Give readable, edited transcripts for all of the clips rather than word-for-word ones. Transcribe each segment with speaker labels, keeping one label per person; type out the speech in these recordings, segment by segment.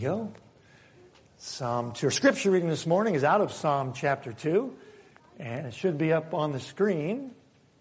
Speaker 1: Go. Psalm 2. Our scripture reading this morning is out of Psalm chapter 2, and it should be up on the screen.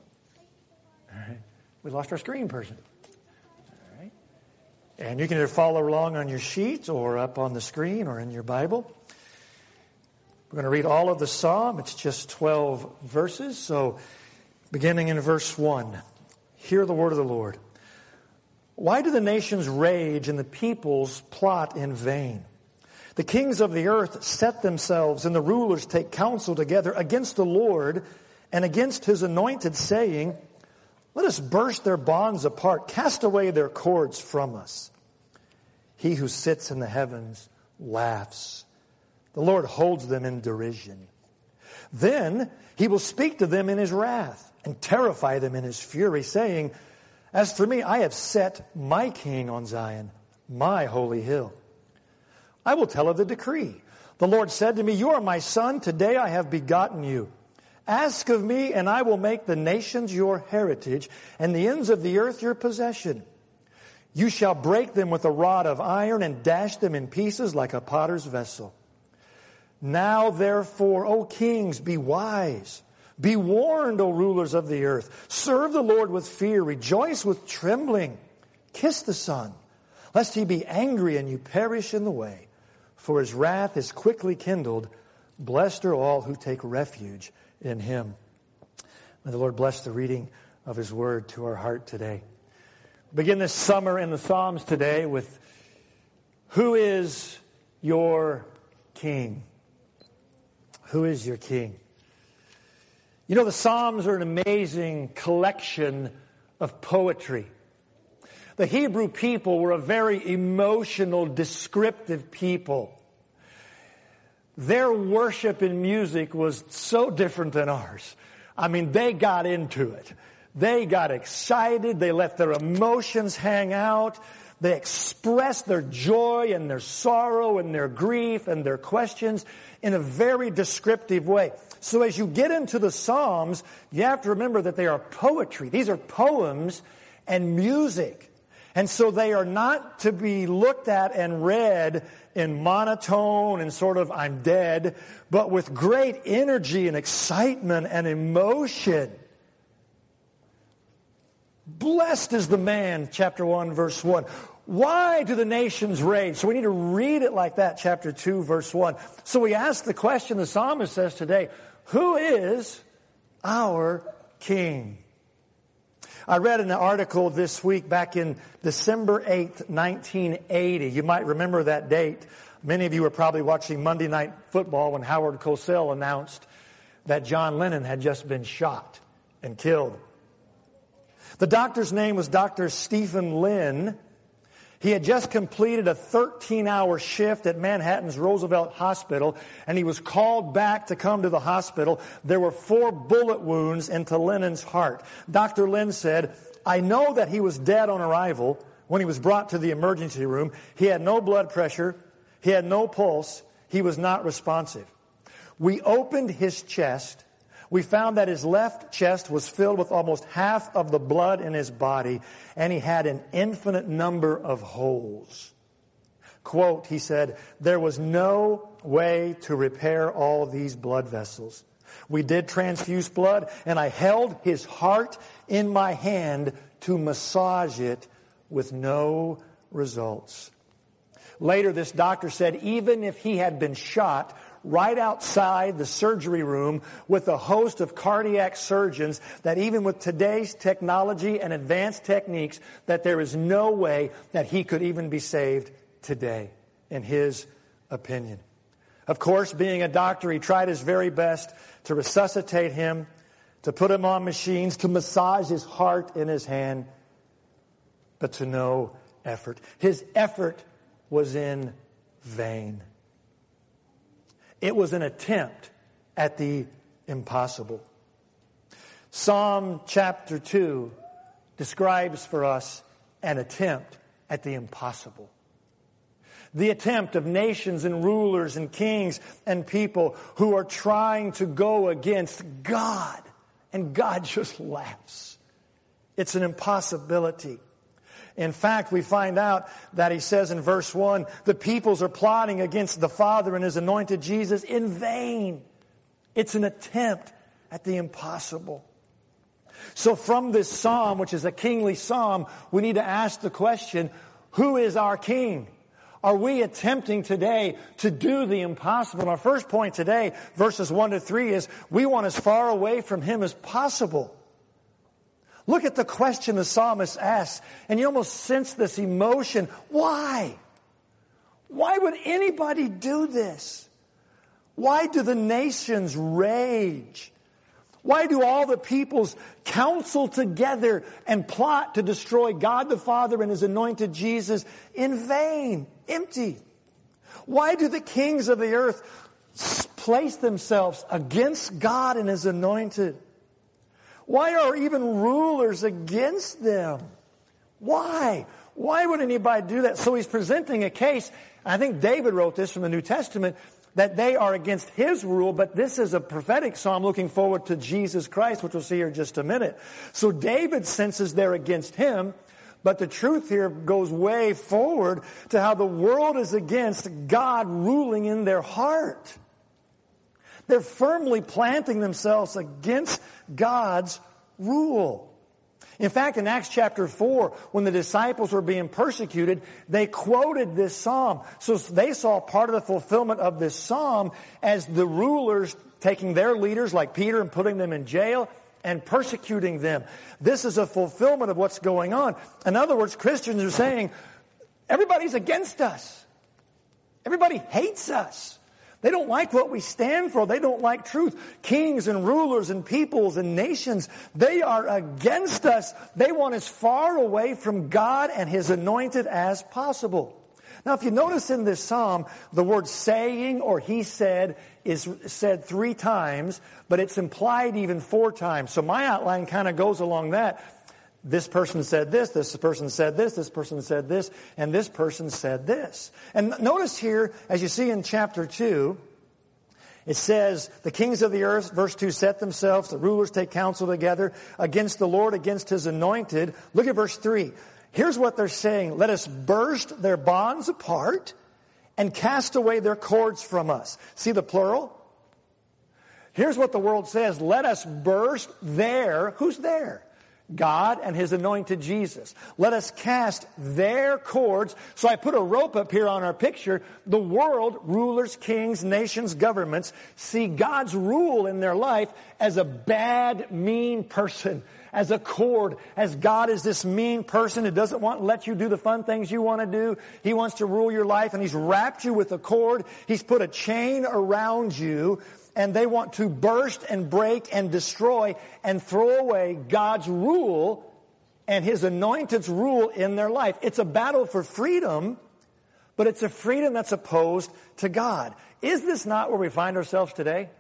Speaker 1: All right. We lost our screen person. All right. And you can either follow along on your sheet or up on the screen or in your Bible. We're going to read all of the psalm. It's just 12 verses. So beginning in verse 1, hear the word of the Lord. Why do the nations rage and the peoples plot in vain? The kings of the earth set themselves and the rulers take counsel together against the Lord and against his anointed, saying, let us burst their bonds apart, cast away their cords from us. He who sits in the heavens laughs. The Lord holds them in derision. Then he will speak to them in his wrath and terrify them in his fury, saying, as for me, I have set my king on Zion, my holy hill. I will tell of the decree. The Lord said to me, you are my son. Today I have begotten you. Ask of me, and I will make the nations your heritage, and the ends of the earth your possession. You shall break them with a rod of iron and dash them in pieces like a potter's vessel. Now therefore, O kings, be wise. Be warned, O rulers of the earth. Serve the Lord with fear. Rejoice with trembling. Kiss the Son, lest he be angry and you perish in the way. For his wrath is quickly kindled. Blessed are all who take refuge in him. May the Lord bless the reading of his word to our heart today. Begin this summer in the Psalms today with, who is your king? Who is your king? You know, the Psalms are an amazing collection of poetry. The Hebrew people were a very emotional, descriptive people. Their worship in music was so different than ours. I mean, they got into it. They got excited. They let their emotions hang out. They expressed their joy and their sorrow and their grief and their questions in a very descriptive way. So as you get into the Psalms, you have to remember that they are poetry. These are poems and music. And so they are not to be looked at and read in monotone and sort of, I'm dead, but with great energy and excitement and emotion. Blessed is the man, chapter 1, verse 1. Why do the nations rage? So we need to read it like that, chapter 2, verse 1. So we ask the question, the psalmist says today, who is our king? I read an article this week back in December 8th, 1980. You might remember that date. Many of you were probably watching Monday Night Football when Howard Cosell announced that John Lennon had just been shot and killed. The doctor's name was Dr. Stephen Lynn. He had just completed a 13-hour shift at Manhattan's Roosevelt Hospital, and he was called back to come to the hospital. There were 4 bullet wounds into Lennon's heart. Dr. Lynn said, I know that he was dead on arrival when he was brought to the emergency room. He had no blood pressure. He had no pulse. He was not responsive. We opened his chest. We found that his left chest was filled with almost half of the blood in his body, and he had an infinite number of holes. Quote, he said, there was no way to repair all these blood vessels. We did transfuse blood, and I held his heart in my hand to massage it with no results. Later, this doctor said even if he had been shot right outside the surgery room with a host of cardiac surgeons, that even with today's technology and advanced techniques, that there is no way that he could even be saved today, in his opinion. Of course, being a doctor, he tried his very best to resuscitate him, to put him on machines, to massage his heart in his hand, but to no effort. His effort was in vain. It was an attempt at the impossible. Psalm chapter 2 describes for us an attempt at the impossible. The attempt of nations and rulers and kings and people who are trying to go against God. And God just laughs. It's an impossibility. In fact, we find out that he says in verse 1, the peoples are plotting against the Father and His anointed Jesus in vain. It's an attempt at the impossible. So from this psalm, which is a kingly psalm, we need to ask the question, who is our king? Are we attempting today to do the impossible? And our first point today, verses 1 to 3, is we want as far away from Him as possible. Look at the question the psalmist asks, and you almost sense this emotion. Why? Why would anybody do this? Why do the nations rage? Why do all the peoples counsel together and plot to destroy God the Father and His anointed Jesus in vain, empty? Why do the kings of the earth place themselves against God and His anointed? Why are even rulers against them? Why? Why would anybody do that? So he's presenting a case. I think David wrote this from the New Testament, that they are against His rule, but this is a prophetic psalm looking forward to Jesus Christ, which we'll see here in just a minute. So David senses they're against Him, but the truth here goes way forward to how the world is against God ruling in their heart. They're firmly planting themselves against God's rule. In fact, in Acts chapter 4, when the disciples were being persecuted, they quoted this psalm. So they saw part of the fulfillment of this psalm as the rulers taking their leaders like Peter and putting them in jail and persecuting them. This is a fulfillment of what's going on. In other words, Christians are saying, everybody's against us. Everybody hates us. They don't like what we stand for. They don't like truth. Kings and rulers and peoples and nations, they are against us. They want as far away from God and His anointed as possible. Now, if you notice in this psalm, the word saying or he said is said 3 times, but it's implied even 4 times. So my outline kind of goes along that. This person said this person said this person said this, and this person said this. And notice here, as you see in chapter 2, it says, the kings of the earth, verse 2, set themselves, the rulers take counsel together against the Lord, against His anointed. Look at verse 3. Here's what they're saying. Let us burst their bonds apart and cast away their cords from us. See the plural? Here's what the world says. Let us burst their, who's there? God and His anointed Jesus. Let us cast their cords. So I put a rope up here on our picture. The world, rulers, kings, nations, governments, see God's rule in their life as a bad, mean person, as a cord, as God is this mean person who doesn't want to let you do the fun things you want to do. He wants to rule your life, and He's wrapped you with a cord. He's put a chain around you. And they want to burst and break and destroy and throw away God's rule and His anointed's rule in their life. It's a battle for freedom, but it's a freedom that's opposed to God. Is this not where we find ourselves today?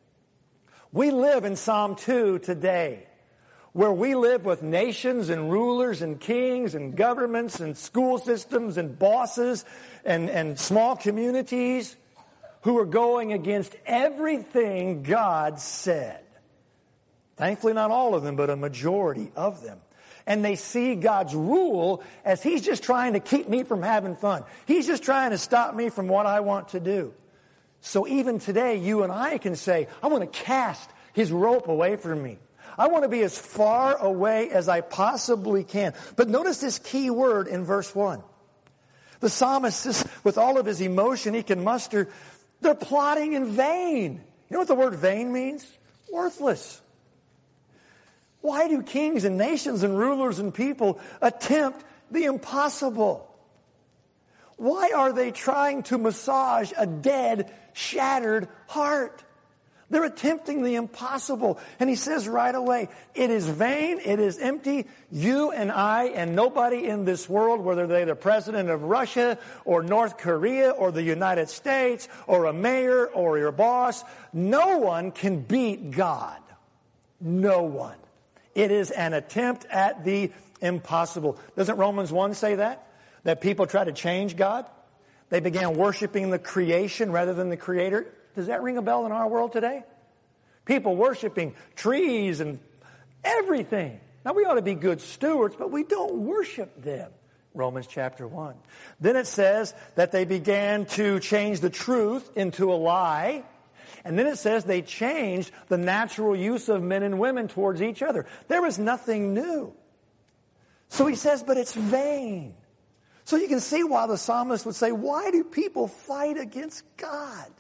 Speaker 1: We live in Psalm 2 today, where we live with nations and rulers and kings and governments and school systems and bosses and small communities who are going against everything God said. Thankfully, not all of them, but a majority of them. And they see God's rule as He's just trying to keep me from having fun. He's just trying to stop me from what I want to do. So even today, you and I can say, I want to cast His rope away from me. I want to be as far away as I possibly can. But notice this key word in verse 1. The psalmist, just, with all of his emotion he can muster, they're plotting in vain. You know what the word vain means? Worthless. Why do kings and nations and rulers and people attempt the impossible? Why are they trying to massage a dead, shattered heart? They're attempting the impossible. And he says right away, it is vain, it is empty. You and I and nobody in this world, whether they're the president of Russia or North Korea or the United States or a mayor or your boss, no one can beat God. No one. It is an attempt at the impossible. Doesn't Romans 1 say that? That people try to change God? They began worshiping the creation rather than the Creator. Does that ring a bell in our world today? People worshiping trees and everything. Now, we ought to be good stewards, but we don't worship them. Romans chapter 1. Then it says that they began to change the truth into a lie. And then it says they changed the natural use of men and women towards each other. There was nothing new. So he says, but it's vain. So you can see why the psalmist would say, why do people fight against God?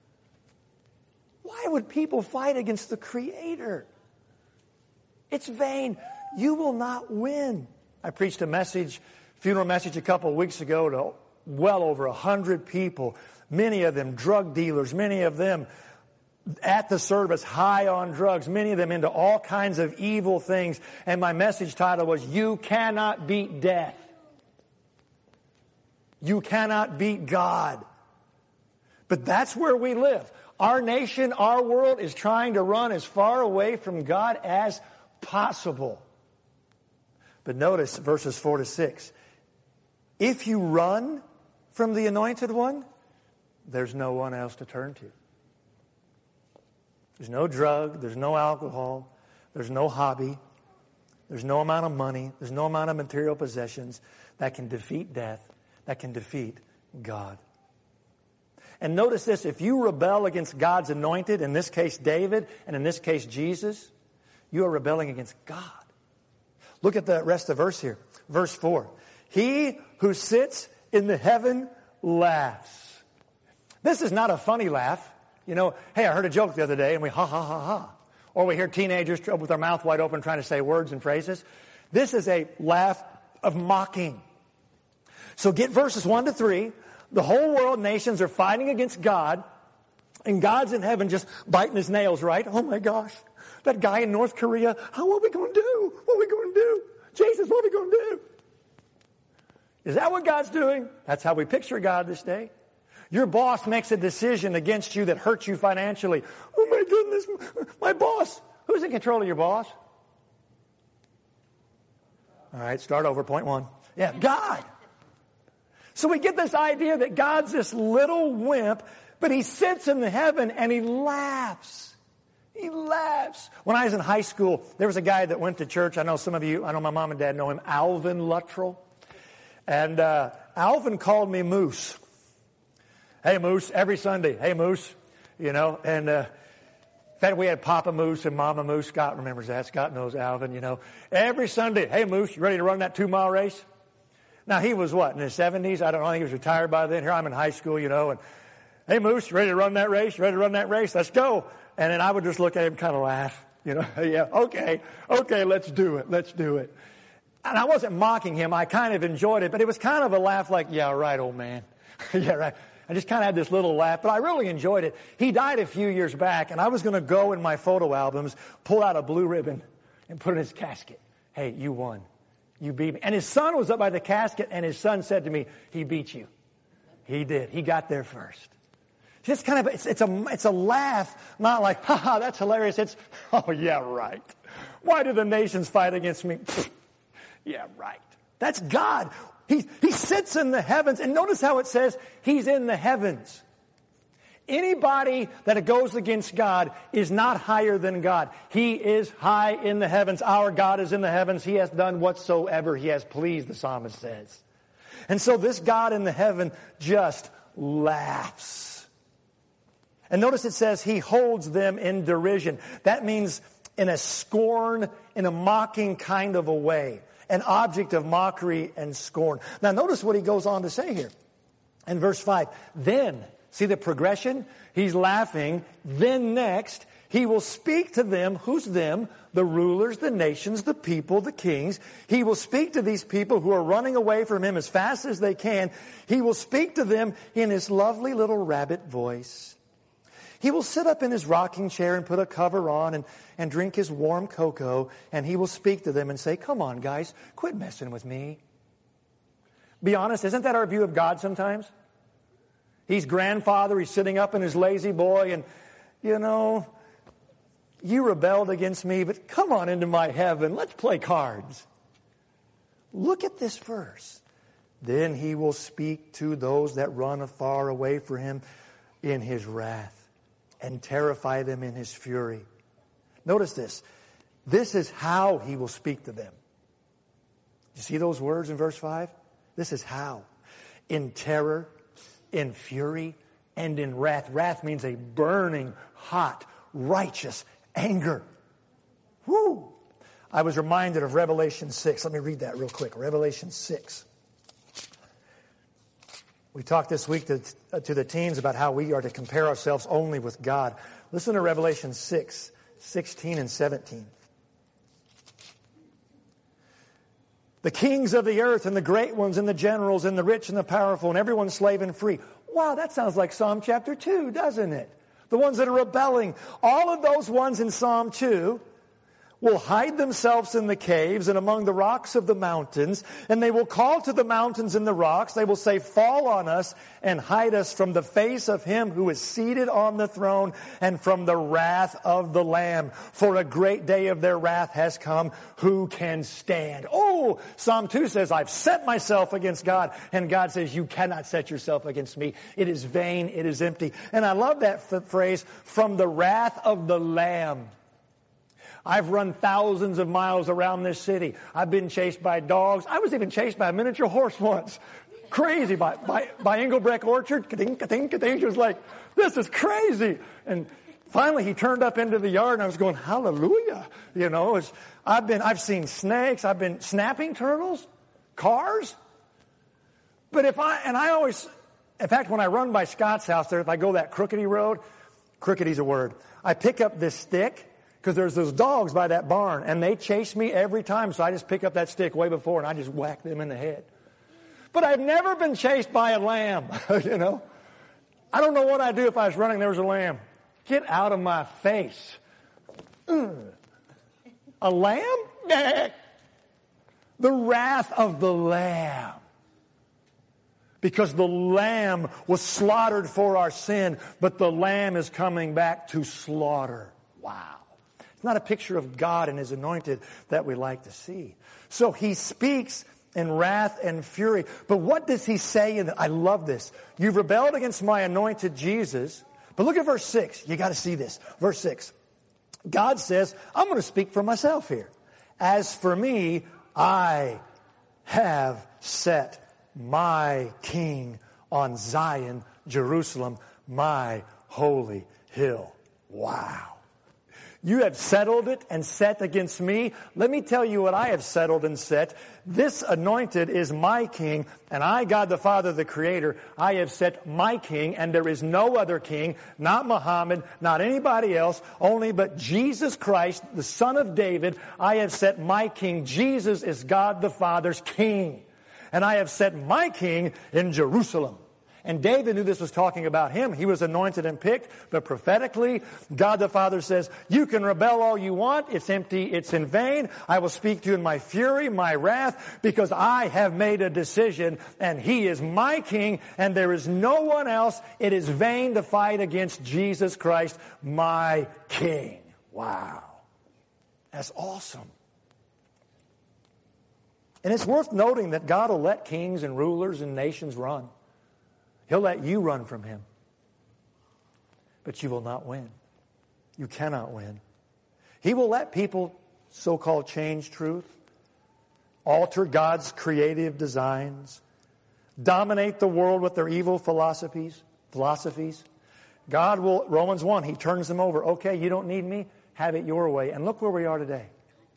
Speaker 1: Why would people fight against the Creator? It's vain. You will not win. I preached a funeral message a couple of weeks ago to well over 100 people, many of them drug dealers, many of them at the service high on drugs, many of them into all kinds of evil things. And my message title was, You Cannot Beat Death. You cannot beat God. But that's where we live. Our nation, our world is trying to run as far away from God as possible. But notice verses 4 to 6. If you run from the Anointed One, there's no one else to turn to. There's no drug, there's no alcohol, there's no hobby, there's no amount of money, there's no amount of material possessions that can defeat death, that can defeat God. And notice this, if you rebel against God's anointed, in this case David, and in this case Jesus, you are rebelling against God. Look at the rest of the verse here. Verse 4. He who sits in the heaven laughs. This is not a funny laugh. You know, hey, I heard a joke the other day and we ha, ha, ha, ha. Or we hear teenagers with their mouth wide open trying to say words and phrases. This is a laugh of mocking. So get verses 1 to 3. The whole world, nations are fighting against God. And God's in heaven just biting his nails, right? Oh my gosh. That guy in North Korea, what are we going to do? What are we going to do? Jesus, what are we going to do? Is that what God's doing? That's how we picture God this day. Your boss makes a decision against you that hurts you financially. Oh my goodness, my boss. Who's in control of your boss? All right, start over, point 1. Yeah, God. So we get this idea that God's this little wimp, but he sits in the heaven and he laughs. He laughs. When I was in high school, there was a guy that went to church. I know some of you, I know my mom and dad know him, Alvin Luttrell. And Alvin called me Moose. Hey, Moose, every Sunday. Hey, Moose. You know, and in fact, we had Papa Moose and Mama Moose. Scott remembers that. Scott knows Alvin, you know. Every Sunday, hey, Moose, you ready to run that 2-mile race? Now, he was what, in his 70s? I don't know. I think he was retired by then. Here I'm in high school, you know, and hey, Moose, you ready to run that race? You ready to run that race? Let's go. And then I would just look at him, kind of laugh, you know. Yeah, okay, let's do it. Let's do it. And I wasn't mocking him. I kind of enjoyed it, but it was kind of a laugh like, yeah, right, old man. Yeah, right. I just kind of had this little laugh, but I really enjoyed it. He died a few years back, and I was going to go in my photo albums, pull out a blue ribbon, and put it in his casket. Hey, you won. You beat me. And his son was up by the casket, and his son said to me, he beat you. He did. He got there first. Just kind of, it's a laugh, not like, ha, that's hilarious. It's, oh, yeah, right. Why do the nations fight against me? Yeah, right. That's God. He sits in the heavens. And notice how it says he's in the heavens. Anybody that goes against God is not higher than God. He is high in the heavens. Our God is in the heavens. He has done whatsoever he has pleased, the psalmist says. And so this God in the heaven just laughs. And notice it says he holds them in derision. That means in a scorn, in a mocking kind of a way. An object of mockery and scorn. Now notice what he goes on to say here. In verse 5, then, see the progression? He's laughing. Then next, he will speak to them. Who's them? The rulers, the nations, the people, the kings. He will speak to these people who are running away from him as fast as they can. He will speak to them in his lovely little rabbit voice. He will sit up in his rocking chair and put a cover on and drink his warm cocoa, and he will speak to them and say, come on, guys, quit messing with me. Be honest, isn't that our view of God sometimes? He's grandfather, he's sitting up in his lazy boy, and, you know, you rebelled against me, but come on into my heaven, let's play cards. Look at this verse. Then he will speak to those that run afar away from him in his wrath, and terrify them in his fury. Notice this. This is how he will speak to them. You see those words in verse 5? This is how. In terror, in fury, and in wrath. Wrath means a burning, hot, righteous anger. Woo! I was reminded of Revelation 6. Let me read that real quick. Revelation 6. We talked this week to the teens about how we are to compare ourselves only with God. Listen to Revelation 6, 16 and 17. The kings of the earth and the great ones and the generals and the rich and the powerful and everyone slave and free. Wow, that sounds like Psalm chapter 2, doesn't it? The ones that are rebelling. All of those ones in Psalm 2 will hide themselves in the caves and among the rocks of the mountains, and they will call to the mountains and the rocks. They will say, fall on us and hide us from the face of him who is seated on the throne and from the wrath of the Lamb. For a great day of their wrath has come. Who can stand? Oh, Psalm 2 says, I've set myself against God. And God says, you cannot set yourself against me. It is vain. It is empty. And I love that phrase, from the wrath of the Lamb. I've run thousands of miles around this city. I've been chased by dogs. I was even chased by a miniature horse once. Crazy. By Engelbrecht Orchard. Ka-ding, ka-ding, ka-ding. She was like, this is crazy. And finally he turned up into the yard and I was going, hallelujah. You know, I've seen snakes. I've been snapping turtles, cars. But in fact, when I run by Scott's house there, if I go that crookedy road, crookedy's a word, I pick up this stick. Because there's those dogs by that barn, and they chase me every time, so I just pick up that stick way before, and I just whack them in the head. But I've never been chased by a lamb, you know. I don't know what I'd do if I was running, there was a lamb. Get out of my face. A lamb? The wrath of the Lamb. Because the Lamb was slaughtered for our sin, but the Lamb is coming back to slaughter. Wow. Not a picture of God and his anointed that we like to see. So he speaks in wrath and fury. But what does he say? I love this. You've rebelled against my anointed Jesus. But look at verse 6. You got to see this. Verse 6. God says, I'm going to speak for myself here. As for me, I have set my king on Zion, Jerusalem, my holy hill. Wow. You have settled it and set against me. Let me tell you what I have settled and set. This anointed is my king, and I, God the Father, the Creator, I have set my king, and there is no other king, not Muhammad, not anybody else, only but Jesus Christ, the Son of David. I have set my king. Jesus is God the Father's king. And I have set my king in Jerusalem. And David knew this was talking about him. He was anointed and picked. But prophetically, God the Father says, you can rebel all you want. It's empty. It's in vain. I will speak to you in my fury, my wrath, because I have made a decision. And he is my king, and there is no one else. It is vain to fight against Jesus Christ, my king. Wow. That's awesome. And it's worth noting that God will let kings and rulers and nations run. He'll let you run from him. But you will not win. You cannot win. He will let people so-called change truth, alter God's creative designs, dominate the world with their evil philosophies. God will, Romans 1, he turns them over. Okay, you don't need me. Have it your way. And look where we are today.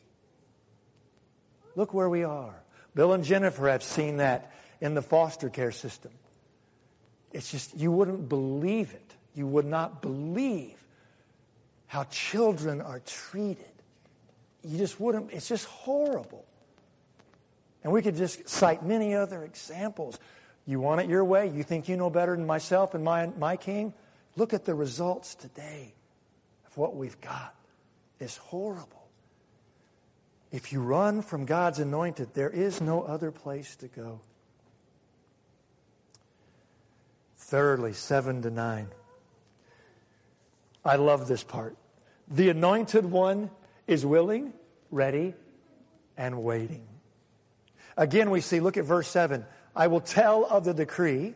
Speaker 1: Look where we are. Bill and Jennifer have seen that in the foster care system. It's just, you wouldn't believe it. You would not believe how children are treated. You just wouldn't, it's just horrible. And we could just cite many other examples. You want it your way? You think you know better than myself and my king? Look at the results today of what we've got. It's horrible. If you run from God's anointed, there is no other place to go. Thirdly, 7-9. I love this part. The anointed one is willing, ready, and waiting. Again, we see, look at verse 7. I will tell of the decree.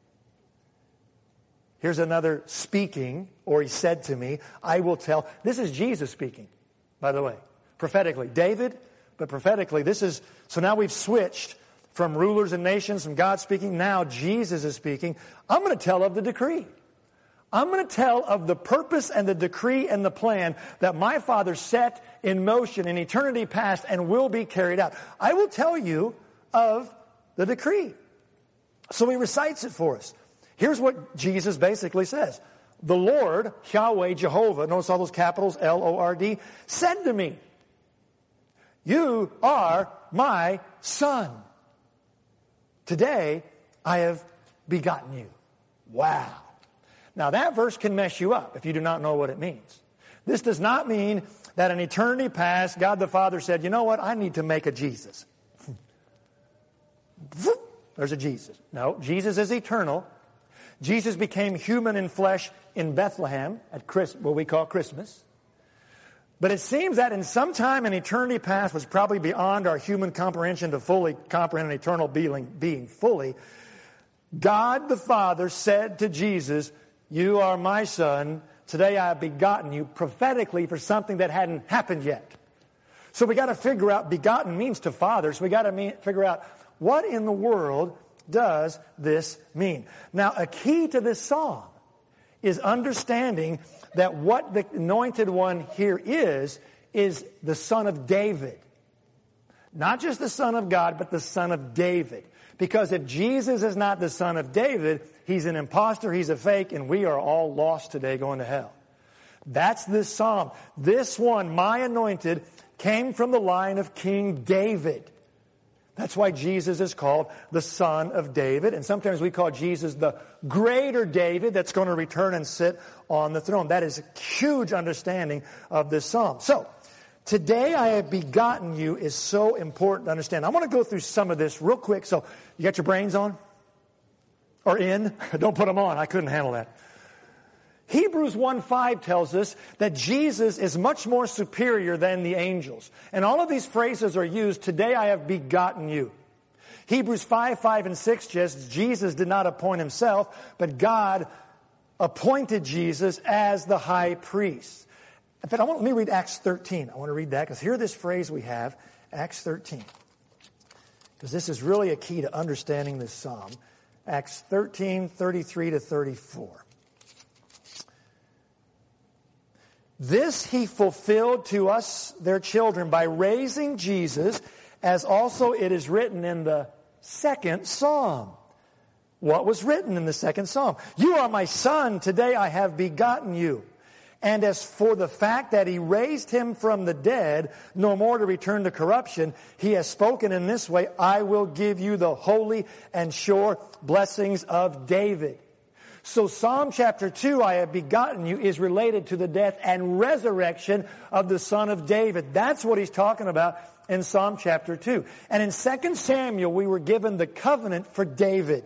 Speaker 1: Here's another speaking, or he said to me, I will tell. This is Jesus speaking, by the way, prophetically. David, but prophetically, this is, so now we've switched from rulers and nations, from God speaking. Now Jesus is speaking. I'm going to tell of the decree. I'm going to tell of the purpose and the decree and the plan that my Father set in motion in eternity past and will be carried out. I will tell you of the decree. So he recites it for us. Here's what Jesus basically says. The Lord, Yahweh, Jehovah, notice all those capitals, L-O-R-D, said to me, you are my son. Today I have begotten you. Wow. Now that verse can mess you up if you do not know what it means. This does not mean that in eternity past, God the Father said, you know what, I need to make a Jesus. There's a Jesus. No, Jesus is eternal. Jesus became human in flesh in Bethlehem at what we call Christmas. But it seems that in some time in eternity past was probably beyond our human comprehension to fully comprehend an eternal being fully. God the Father said to Jesus, you are my son. Today I have begotten you, prophetically for something that hadn't happened yet. So we got to figure out, begotten means to father, so we got to figure out what in the world does this mean? Now, a key to this psalm is understanding that what the anointed one here is the son of David. Not just the son of God, but the son of David. Because if Jesus is not the son of David, he's an imposter, he's a fake, and we are all lost today going to hell. That's this psalm. This one, my anointed, came from the line of King David. That's why Jesus is called the Son of David. And sometimes we call Jesus the greater David that's going to return and sit on the throne. That is a huge understanding of this psalm. So, today I have begotten you is so important to understand. I want to go through some of this real quick. So, you got your brains on? Or in? Don't put them on. I couldn't handle that. Hebrews 1:5 tells us that Jesus is much more superior than the angels. And all of these phrases are used, today I have begotten you. Hebrews 5:5 and 6 says Jesus did not appoint himself, but God appointed Jesus as the high priest. In fact, let me read Acts 13. I want to read that because hear this phrase we have, Acts 13. Because this is really a key to understanding this psalm. Acts 13:33 to 34. This he fulfilled to us, their children, by raising Jesus, as also it is written in the second psalm. What was written in the second psalm? You are my son, today I have begotten you. And as for the fact that he raised him from the dead, no more to return to corruption, he has spoken in this way, I will give you the holy and sure blessings of David. So Psalm chapter 2, I have begotten you, is related to the death and resurrection of the Son of David. That's what he's talking about in Psalm chapter 2. And in 2 Samuel, we were given the covenant for David.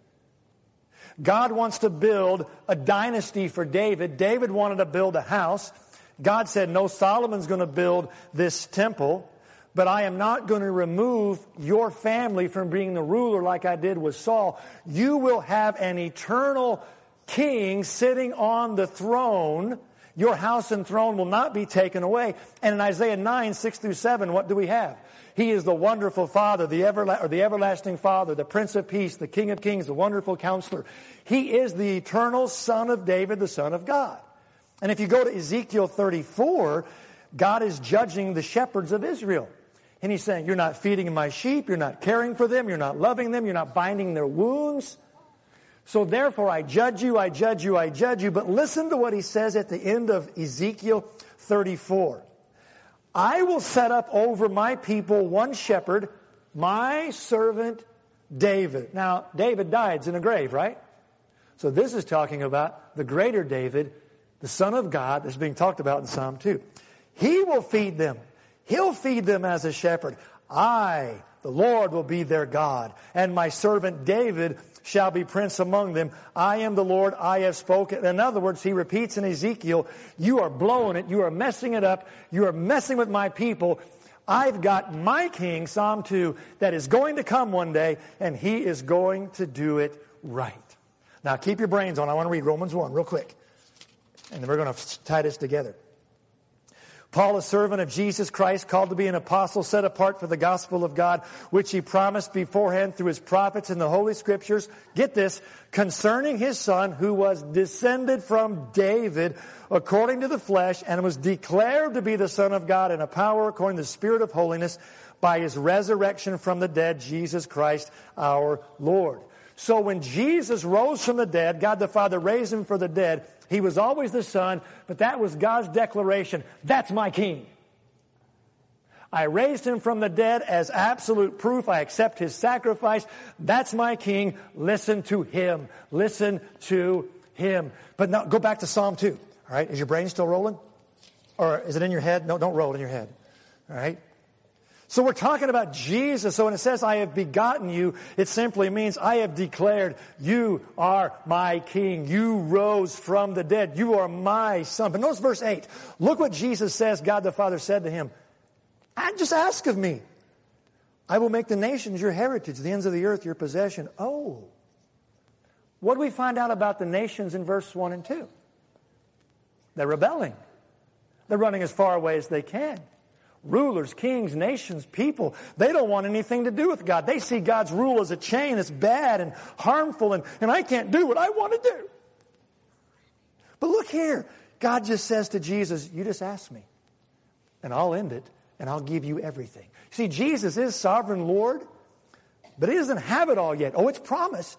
Speaker 1: God wants to build a dynasty for David. David wanted to build a house. God said, no, Solomon's going to build this temple. But I am not going to remove your family from being the ruler like I did with Saul. You will have an eternal king sitting on the throne. Your house and throne will not be taken away. And in Isaiah 9, 6 through 7, what do we have? He is the wonderful Father, the everlasting Father, the Prince of Peace, the King of Kings, the wonderful Counselor. He is the eternal Son of David, the Son of God. And if you go to Ezekiel 34, God is judging the shepherds of Israel. And he's saying, you're not feeding my sheep, you're not caring for them, you're not loving them, you're not binding their wounds. So therefore I judge you, I judge you, I judge you. But listen to what he says at the end of Ezekiel 34. I will set up over my people one shepherd, my servant David. Now, David died, it's in a grave, right? So this is talking about the greater David, the Son of God, that's being talked about in Psalm 2. He will feed them. He'll feed them as a shepherd. I, the Lord, will be their God, and my servant David shall be prince among them. I am the Lord, I have spoken. In other words, he repeats in Ezekiel, you are blowing it, you are messing it up, you are messing with my people. I've got my king, Psalm 2, that is going to come one day, and he is going to do it right. Now keep your brains on. I want to read Romans 1 real quick, and then we're going to tie this together. Paul, a servant of Jesus Christ, called to be an apostle, set apart for the gospel of God, which he promised beforehand through his prophets in the Holy Scriptures, get this, concerning his Son, who was descended from David according to the flesh, and was declared to be the Son of God in a power according to the Spirit of holiness, by his resurrection from the dead, Jesus Christ our Lord. So when Jesus rose from the dead, God the Father raised him for the dead. He was always the Son, but that was God's declaration. That's my King. I raised him from the dead as absolute proof. I accept his sacrifice. That's my King. Listen to him. Listen to him. But now go back to Psalm 2. All right? Is your brain still rolling? Or is it in your head? No, don't roll it in your head. All right? So we're talking about Jesus. So when it says, I have begotten you, it simply means I have declared you are my King. You rose from the dead. You are my Son. But notice verse 8. Look what Jesus says God the Father said to him. Just ask of me. I will make the nations your heritage, the ends of the earth your possession. Oh. What do we find out about the nations in verse 1 and 2? They're rebelling. They're running as far away as they can. Rulers, kings, nations, people, they don't want anything to do with God. They see God's rule as a chain that's bad and harmful, and I can't do what I want to do. But look here. God just says to Jesus, you just ask me, and I'll end it, and I'll give you everything. See, Jesus is sovereign Lord, but he doesn't have it all yet. Oh, it's promised.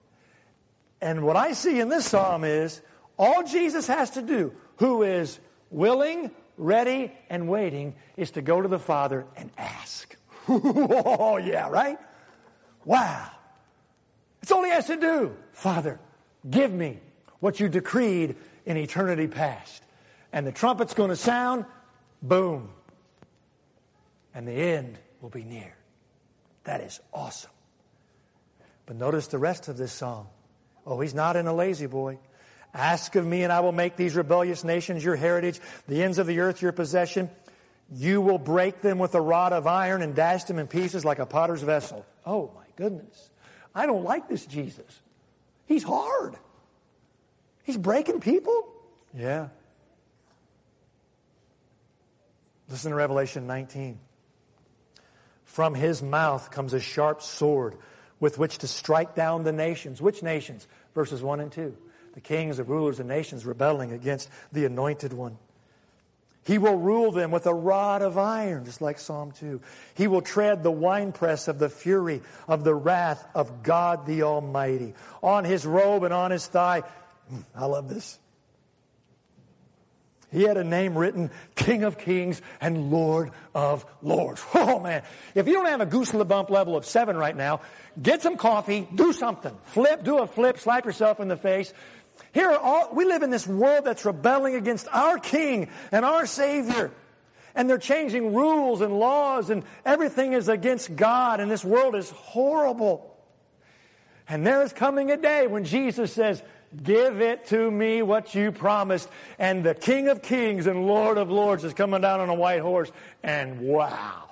Speaker 1: And what I see in this psalm is all Jesus has to do, who is willing, ready, and waiting, is to go to the Father and ask. Oh, yeah, right? Wow. It's all he has to do. Father, give me what you decreed in eternity past. And the trumpet's going to sound, boom. And the end will be near. That is awesome. But notice the rest of this song. Oh, he's not in a lazy boy. Ask of me, and I will make these rebellious nations your heritage, the ends of the earth your possession. You will break them with a rod of iron and dash them in pieces like a potter's vessel. Oh, my goodness. I don't like this Jesus. He's hard. He's breaking people? Yeah. Listen to Revelation 19. From his mouth comes a sharp sword with which to strike down the nations. Which nations? Verses 1 and 2. The kings, the rulers, the nations rebelling against the Anointed One. He will rule them with a rod of iron, just like Psalm 2. He will tread the winepress of the fury of the wrath of God the Almighty. On his robe and on his thigh, I love this. He had a name written, King of Kings and Lord of Lords. Oh, man. If you don't have a goose bump level of 7 right now, get some coffee, do something. Do a flip, slap yourself in the face. We live in this world that's rebelling against our King and our Savior. And they're changing rules and laws, and everything is against God, and this world is horrible. And there is coming a day when Jesus says, give it to me what you promised. And the King of Kings and Lord of Lords is coming down on a white horse. And wow.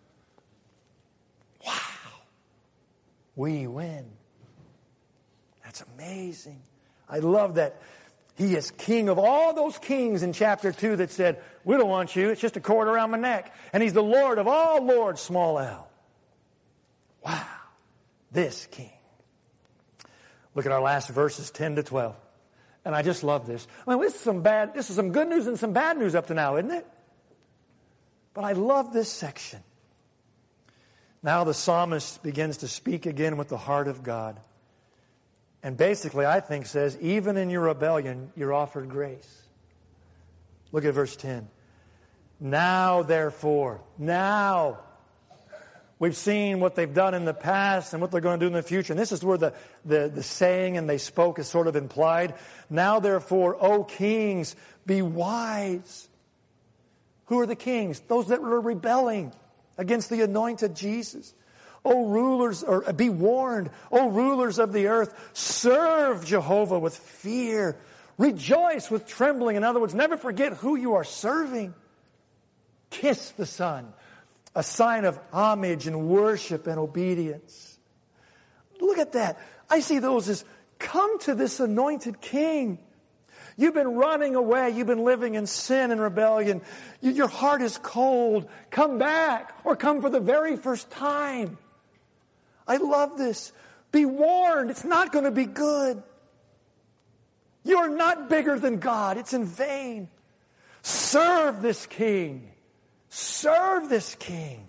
Speaker 1: Wow. We win. That's amazing. I love that he is king of all those kings in chapter 2 that said, we don't want you, it's just a cord around my neck. And he's the Lord of all lords, small l. Wow. This king. Look at our last verses, 10 to 12. And I just love this. I mean, this is some good news and some bad news up to now, isn't it? But I love this section. Now the psalmist begins to speak again with the heart of God. And basically, I think, says, even in your rebellion, you're offered grace. Look at verse 10. Now, therefore, now. We've seen what they've done in the past and what they're going to do in the future. And this is where the saying, and they spoke, is sort of implied. Now, therefore, O kings, be wise. Who are the kings? Those that were rebelling against the anointed Jesus. O rulers, or be warned, O rulers of the earth, serve Jehovah with fear. Rejoice with trembling. In other words, never forget who you are serving. Kiss the Son, a sign of homage and worship and obedience. Look at that. I see those as come to this anointed King. You've been running away. You've been living in sin and rebellion. Your heart is cold. Come back or come for the very first time. I love this. Be warned. It's not going to be good. You're not bigger than God. It's in vain. Serve this King. Serve this King.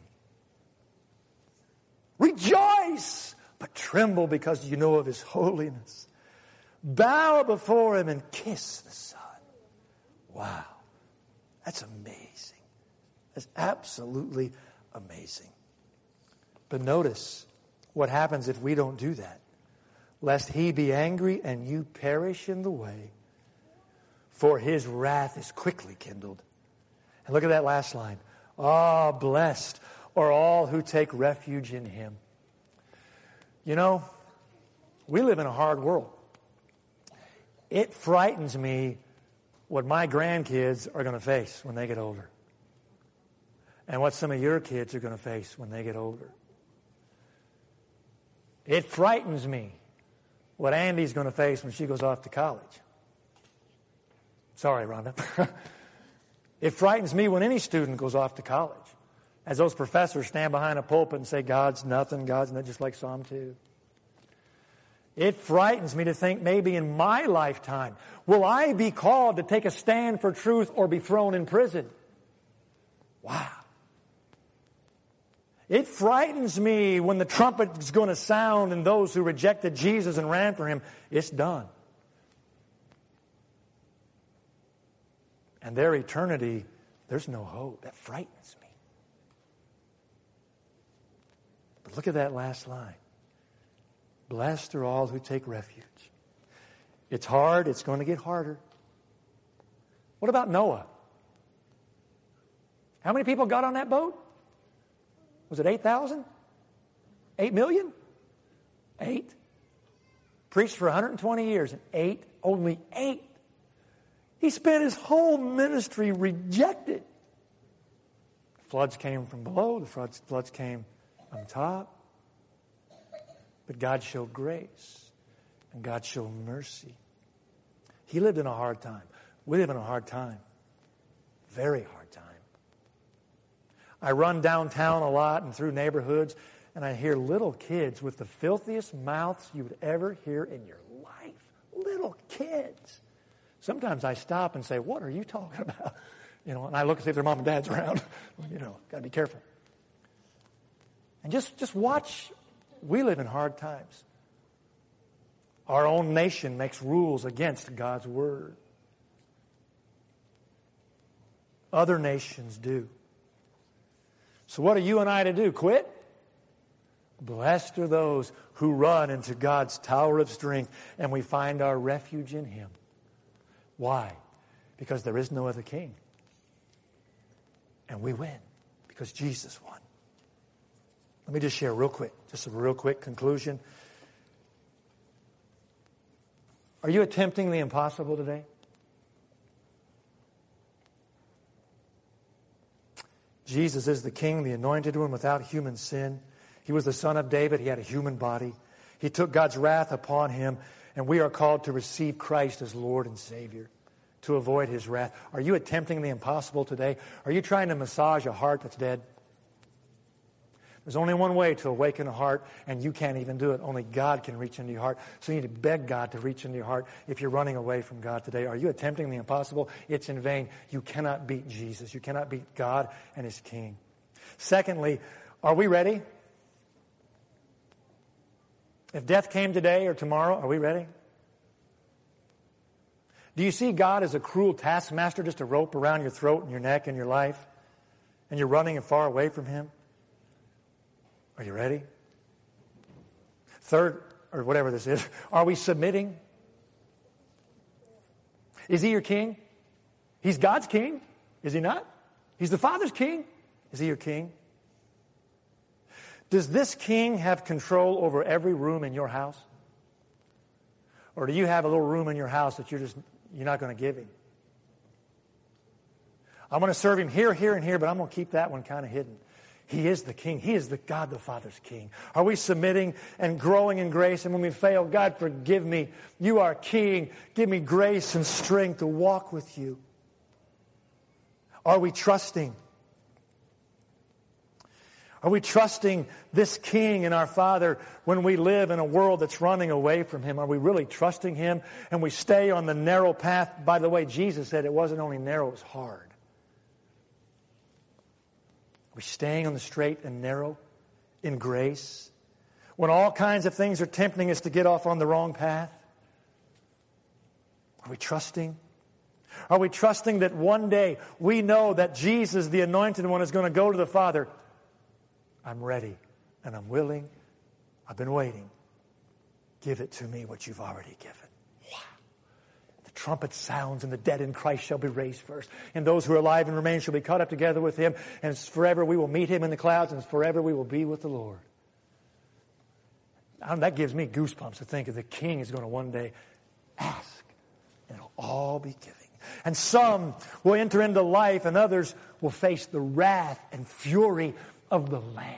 Speaker 1: Rejoice, but tremble because you know of His holiness. Bow before Him and kiss the Son. Wow. That's amazing. That's absolutely amazing. But notice what happens if we don't do that. Lest He be angry and you perish in the way, for His wrath is quickly kindled. And look at that last line. Ah, blessed are all who take refuge in Him. You know, we live in a hard world. It frightens me what my grandkids are going to face when they get older. And what some of your kids are going to face when they get older. It frightens me what Andy's going to face when she goes off to college. Sorry, Rhonda. It frightens me when any student goes off to college. As those professors stand behind a pulpit and say, God's nothing, just like Psalm 2. It frightens me to think maybe in my lifetime, will I be called to take a stand for truth or be thrown in prison? Wow. It frightens me when the trumpet is going to sound and those who rejected Jesus and ran for Him, it's done. And their eternity, there's no hope. That frightens me. But look at that last line. Blessed are all who take refuge. It's hard. It's going to get harder. What about Noah? How many people got on that boat? Was it 8,000? 8 million? 8. Preached for 120 years and only 8. He spent his whole ministry rejected. Floods came from below. The floods came on top. But God showed grace. And God showed mercy. He lived in a hard time. We live in a hard time. Very hard time. I run downtown a lot and through neighborhoods, and I hear little kids with the filthiest mouths you would ever hear in your life. Little kids. Sometimes I stop and say, what are you talking about? And I look and see if their mom and dad's around. Got to be careful. And just watch. We live in hard times. Our own nation makes rules against God's word. Other nations do. So what are you and I to do? Quit? Blessed are those who run into God's tower of strength and we find our refuge in Him. Why? Because there is no other king. And we win because Jesus won. Let me just share real quick, just a real quick conclusion. Are you attempting the impossible today? Jesus is the King, the anointed one without human sin. He was the Son of David. He had a human body. He took God's wrath upon Him, and we are called to receive Christ as Lord and Savior, to avoid His wrath. Are you attempting the impossible today? Are you trying to massage a heart that's dead? There's only one way to awaken a heart, and you can't even do it. Only God can reach into your heart. So you need to beg God to reach into your heart if you're running away from God today. Are you attempting the impossible? It's in vain. You cannot beat Jesus. You cannot beat God and His King. Secondly, are we ready? If death came today or tomorrow, are we ready? Do you see God as a cruel taskmaster, just a rope around your throat and your neck and your life, and you're running far away from Him? Are you ready? Third, or whatever this is, are we submitting? Is He your king? He's God's king, is He not? He's the Father's king. Is He your king? Does this king have control over every room in your house? Or do you have a little room in your house that you're not going to give Him? I'm going to serve Him here, here, and here, but I'm going to keep that one kind of hidden. He is the King. He is the God the Father's King. Are we submitting and growing in grace? And when we fail, God, forgive me. You are King. Give me grace and strength to walk with you. Are we trusting? Are we trusting this King and our Father when we live in a world that's running away from Him? Are we really trusting Him? And we stay on the narrow path. By the way, Jesus said it wasn't only narrow, it was hard. Are we staying on the straight and narrow in grace? When all kinds of things are tempting us to get off on the wrong path? Are we trusting? Are we trusting that one day we know that Jesus, the Anointed One, is going to go to the Father? I'm ready and I'm willing. I've been waiting. Give it to me what you've already given. Wow. The trumpet sounds and the dead in Christ shall be raised first. And those who are alive and remain shall be caught up together with Him. And forever we will meet Him in the clouds, and forever we will be with the Lord. That gives me goosebumps to think of the King is going to one day ask. And it'll all be given. And some will enter into life, and others will face the wrath and fury of the Lamb.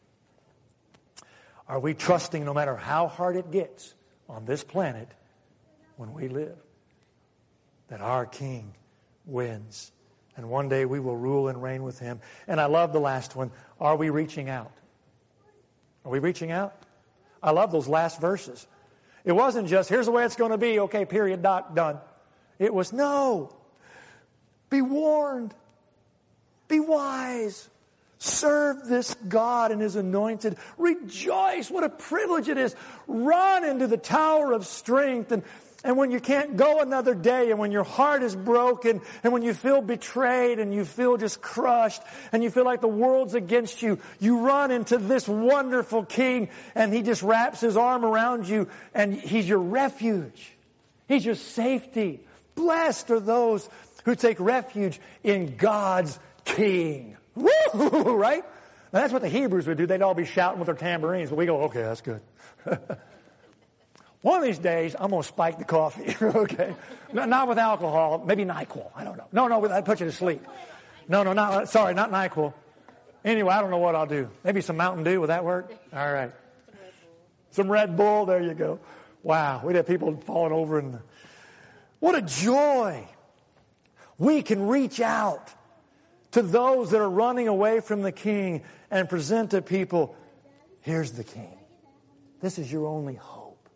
Speaker 1: Are we trusting, no matter how hard it gets on this planet when we live, that our King wins, and one day we will rule and reign with Him? And I love the last one. Are we reaching out? Are we reaching out? I love those last verses. It wasn't just, here's the way it's going to be, okay, period, dot, done. It was, no, be warned, be wise, serve this God and His anointed, rejoice, what a privilege it is, run into the tower of strength, and when you can't go another day, and when your heart is broken, and when you feel betrayed, and you feel just crushed, and you feel like the world's against you, you run into this wonderful King, and He just wraps His arm around you, and He's your refuge. He's your safety. Blessed are those who take refuge in God's King. Woo! Right? Now, that's what the Hebrews would do. They'd all be shouting with their tambourines. But we go, okay, that's good. One of these days, I'm going to spike the coffee. Okay? Not with alcohol. Maybe NyQuil. I don't know. No, that'd put you to sleep. No, not NyQuil. Anyway, I don't know what I'll do. Maybe some Mountain Dew. Would that work? All right. Some Red Bull. There you go. Wow. We'd have people falling over in the... What a joy. We can reach out to those that are running away from the King and present to people, here's the King. This is your only hope.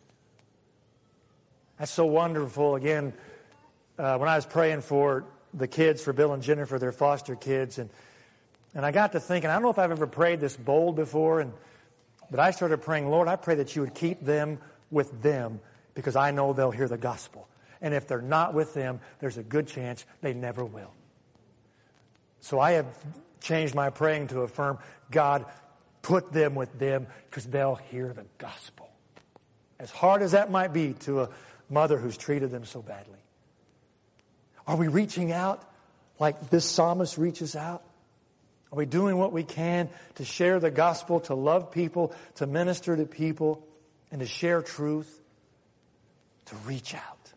Speaker 1: That's so wonderful. Again, when I was praying for the kids, for Bill and Jennifer, their foster kids, and I got to thinking, I don't know if I've ever prayed this bold before, but I started praying, Lord, I pray that you would keep them with them, because I know they'll hear the gospel. And if they're not with them, there's a good chance they never will. So I have changed my praying to affirm, God, put them with them, because they'll hear the gospel. As hard as that might be to a mother who's treated them so badly. Are we reaching out like this psalmist reaches out? Are we doing what we can to share the gospel, to love people, to minister to people, and to share truth? To reach out.